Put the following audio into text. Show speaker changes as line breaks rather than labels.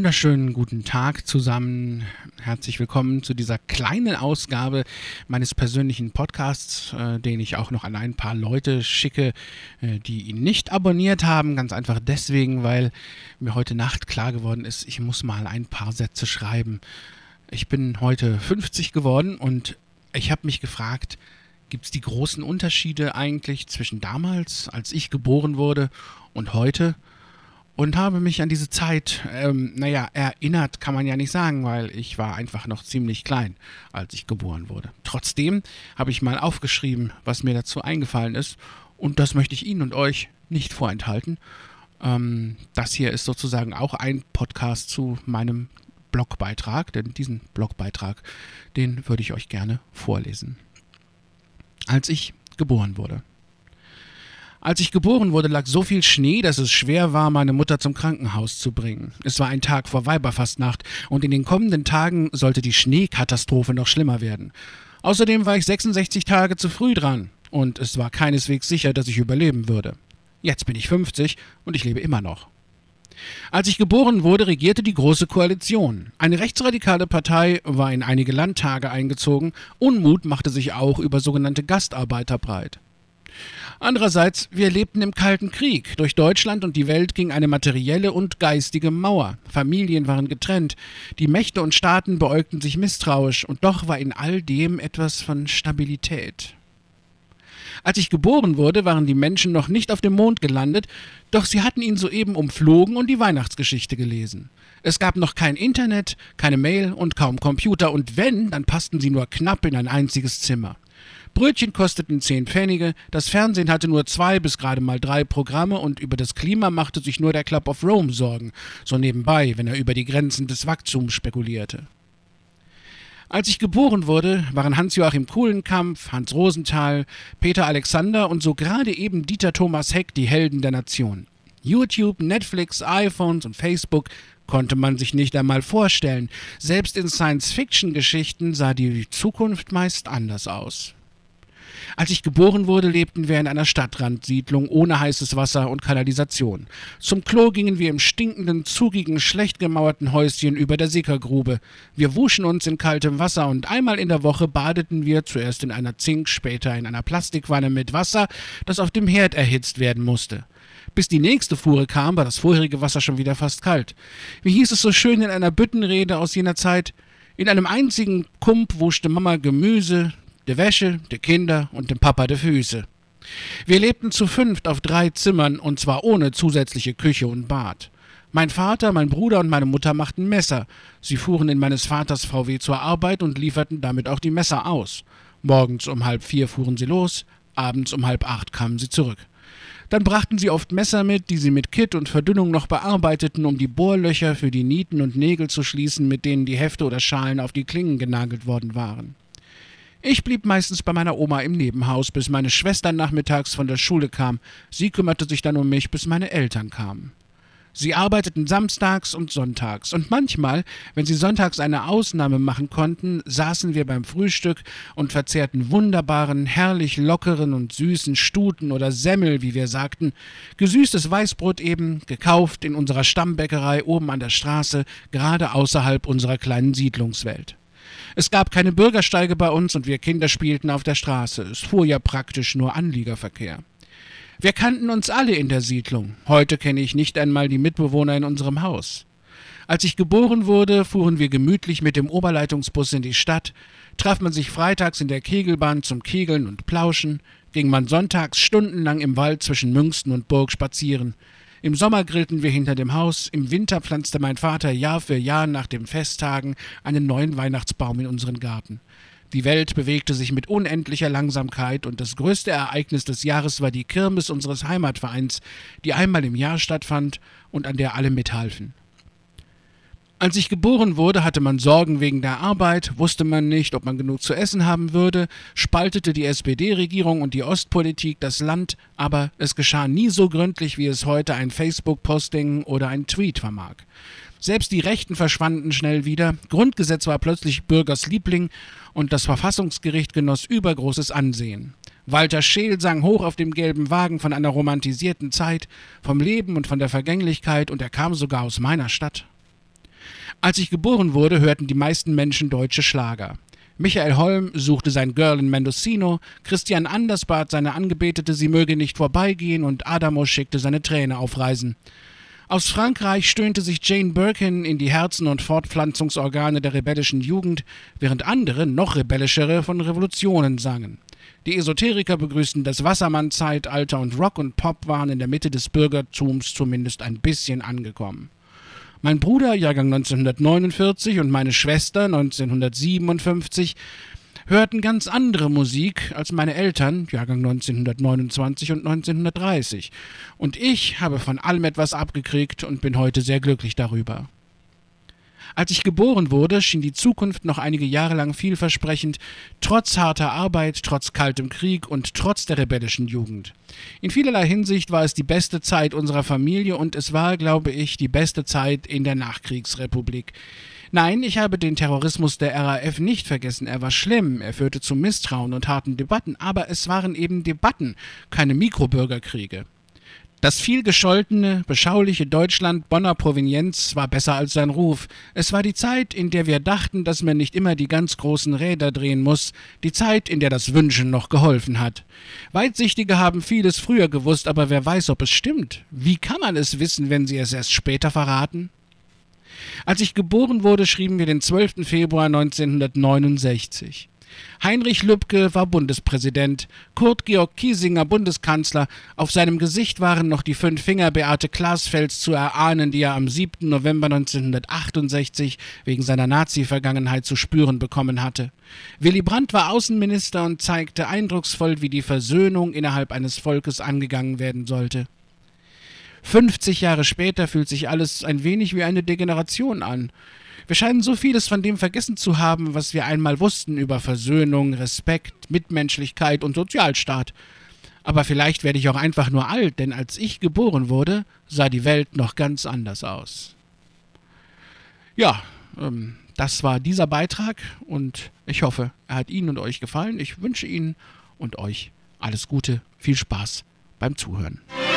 wunderschönen guten Tag zusammen. Herzlich willkommen zu dieser kleinen Ausgabe meines persönlichen Podcasts, den ich auch noch an ein paar Leute schicke, die ihn nicht abonniert haben. Ganz einfach deswegen, weil mir heute Nacht klar geworden ist, ich muss mal ein paar Sätze schreiben. Ich bin heute 50 geworden und ich habe mich gefragt, gibt es die großen Unterschiede eigentlich zwischen damals, als ich geboren wurde, und heute? Und habe mich an diese Zeit, erinnert kann man ja nicht sagen, weil ich war einfach noch ziemlich klein, als ich geboren wurde. Trotzdem habe ich mal aufgeschrieben, was mir dazu eingefallen ist, und das möchte ich Ihnen und euch nicht vorenthalten. Das hier ist sozusagen auch ein Podcast zu meinem Blogbeitrag, denn diesen Blogbeitrag, den würde ich euch gerne vorlesen. Als ich geboren wurde. Als ich geboren wurde, lag so viel Schnee, dass es schwer war, meine Mutter zum Krankenhaus zu bringen. Es war ein Tag vor Weiberfastnacht und in den kommenden Tagen sollte die Schneekatastrophe noch schlimmer werden. Außerdem war ich 66 Tage zu früh dran und es war keineswegs sicher, dass ich überleben würde. Jetzt bin ich 50 und ich lebe immer noch. Als ich geboren wurde, regierte die Große Koalition. Eine rechtsradikale Partei war in einige Landtage eingezogen. Unmut machte sich auch über sogenannte Gastarbeiter breit. Andererseits, wir lebten im Kalten Krieg. Durch Deutschland und die Welt ging eine materielle und geistige Mauer. Familien waren getrennt. Die Mächte und Staaten beäugten sich misstrauisch. Und doch war in all dem etwas von Stabilität. Als ich geboren wurde, waren die Menschen noch nicht auf dem Mond gelandet, doch sie hatten ihn soeben umflogen und die Weihnachtsgeschichte gelesen. Es gab noch kein Internet, keine Mail und kaum Computer. Und wenn, dann passten sie nur knapp in ein einziges Zimmer. Brötchen kosteten 10 Pfennige, das Fernsehen hatte nur 2 bis gerade mal 3 Programme und über das Klima machte sich nur der Club of Rome Sorgen, so nebenbei, wenn er über die Grenzen des Wachstums spekulierte. Als ich geboren wurde, waren Hans-Joachim Kulenkampff, Hans Rosenthal, Peter Alexander und so gerade eben Dieter Thomas Heck die Helden der Nation. YouTube, Netflix, iPhones und Facebook konnte man sich nicht einmal vorstellen. Selbst in Science-Fiction-Geschichten sah die Zukunft meist anders aus. Als ich geboren wurde, lebten wir in einer Stadtrandsiedlung ohne heißes Wasser und Kanalisation. Zum Klo gingen wir im stinkenden, zugigen, schlecht gemauerten Häuschen über der Sickergrube. Wir wuschen uns in kaltem Wasser und einmal in der Woche badeten wir zuerst in einer Zink, später in einer Plastikwanne mit Wasser, das auf dem Herd erhitzt werden musste. Bis die nächste Fuhre kam, war das vorherige Wasser schon wieder fast kalt. Wie hieß es so schön in einer Büttenrede aus jener Zeit? In einem einzigen Kump wuschte Mama Gemüse, de Wäsche, de Kinder und dem Papa de Füße. Wir lebten zu 5 auf 3 Zimmern und zwar ohne zusätzliche Küche und Bad. Mein Vater, mein Bruder und meine Mutter machten Messer. Sie fuhren in meines Vaters VW zur Arbeit und lieferten damit auch die Messer aus. Morgens um 3:30 fuhren sie los, abends um 7:30 kamen sie zurück. Dann brachten sie oft Messer mit, die sie mit Kitt und Verdünnung noch bearbeiteten, um die Bohrlöcher für die Nieten und Nägel zu schließen, mit denen die Hefte oder Schalen auf die Klingen genagelt worden waren. Ich blieb meistens bei meiner Oma im Nebenhaus, bis meine Schwester nachmittags von der Schule kam. Sie kümmerte sich dann um mich, bis meine Eltern kamen. Sie arbeiteten samstags und sonntags und manchmal, wenn sie sonntags eine Ausnahme machen konnten, saßen wir beim Frühstück und verzehrten wunderbaren, herrlich lockeren und süßen Stuten oder Semmel, wie wir sagten, gesüßtes Weißbrot eben, gekauft in unserer Stammbäckerei oben an der Straße, gerade außerhalb unserer kleinen Siedlungswelt. Es gab keine Bürgersteige bei uns und wir Kinder spielten auf der Straße. Es fuhr ja praktisch nur Anliegerverkehr. Wir kannten uns alle in der Siedlung. Heute kenne ich nicht einmal die Mitbewohner in unserem Haus. Als ich geboren wurde, fuhren wir gemütlich mit dem Oberleitungsbus in die Stadt, traf man sich freitags in der Kegelbahn zum Kegeln und Plauschen, ging man sonntags stundenlang im Wald zwischen Münsten und Burg spazieren. Im Sommer grillten wir hinter dem Haus, im Winter pflanzte mein Vater Jahr für Jahr nach den Festtagen einen neuen Weihnachtsbaum in unseren Garten. Die Welt bewegte sich mit unendlicher Langsamkeit und das größte Ereignis des Jahres war die Kirmes unseres Heimatvereins, die einmal im Jahr stattfand und an der alle mithalfen. Als ich geboren wurde, hatte man Sorgen wegen der Arbeit, wusste man nicht, ob man genug zu essen haben würde, spaltete die SPD-Regierung und die Ostpolitik das Land, aber es geschah nie so gründlich, wie es heute ein Facebook-Posting oder ein Tweet vermag. Selbst die Rechten verschwanden schnell wieder, Grundgesetz war plötzlich Bürgers Liebling und das Verfassungsgericht genoss übergroßes Ansehen. Walter Scheel sang hoch auf dem gelben Wagen von einer romantisierten Zeit, vom Leben und von der Vergänglichkeit und er kam sogar aus meiner Stadt. Als ich geboren wurde, hörten die meisten Menschen deutsche Schlager. Michael Holm suchte sein Girl in Mendocino, Christian Anders bat seine Angebetete, sie möge nicht vorbeigehen, und Adamo schickte seine Träne auf Reisen. Aus Frankreich stöhnte sich Jane Birkin in die Herzen und Fortpflanzungsorgane der rebellischen Jugend, während andere, noch rebellischere, von Revolutionen sangen. Die Esoteriker begrüßten das Wassermann-Zeitalter und Rock und Pop waren in der Mitte des Bürgertums zumindest ein bisschen angekommen. Mein Bruder, Jahrgang 1949, und meine Schwester, 1957, hörten ganz andere Musik als meine Eltern, Jahrgang 1929 und 1930. Und ich habe von allem etwas abgekriegt und bin heute sehr glücklich darüber. Als ich geboren wurde, schien die Zukunft noch einige Jahre lang vielversprechend, trotz harter Arbeit, trotz kaltem Krieg und trotz der rebellischen Jugend. In vielerlei Hinsicht war es die beste Zeit unserer Familie und es war, glaube ich, die beste Zeit in der Nachkriegsrepublik. Nein, ich habe den Terrorismus der RAF nicht vergessen, er war schlimm, er führte zu Misstrauen und harten Debatten, aber es waren eben Debatten, keine Mikrobürgerkriege. Das viel gescholtene, beschauliche Deutschland Bonner Provenienz war besser als sein Ruf. Es war die Zeit, in der wir dachten, dass man nicht immer die ganz großen Räder drehen muss, die Zeit, in der das Wünschen noch geholfen hat. Weitsichtige haben vieles früher gewusst, aber wer weiß, ob es stimmt? Wie kann man es wissen, wenn sie es erst später verraten? Als ich geboren wurde, schrieben wir den 12. Februar 1969. Heinrich Lübke war Bundespräsident, Kurt Georg Kiesinger Bundeskanzler, auf seinem Gesicht waren noch die 5 Finger Beate Glasfels zu erahnen, die er am 7. November 1968 wegen seiner Nazi-Vergangenheit zu spüren bekommen hatte. Willy Brandt war Außenminister und zeigte eindrucksvoll, wie die Versöhnung innerhalb eines Volkes angegangen werden sollte. 50 Jahre später fühlt sich alles ein wenig wie eine Degeneration an. Wir scheinen so vieles von dem vergessen zu haben, was wir einmal wussten über Versöhnung, Respekt, Mitmenschlichkeit und Sozialstaat. Aber vielleicht werde ich auch einfach nur alt, denn als ich geboren wurde, sah die Welt noch ganz anders aus. Ja, das war dieser Beitrag und ich hoffe, er hat Ihnen und euch gefallen. Ich wünsche Ihnen und euch alles Gute, viel Spaß beim Zuhören.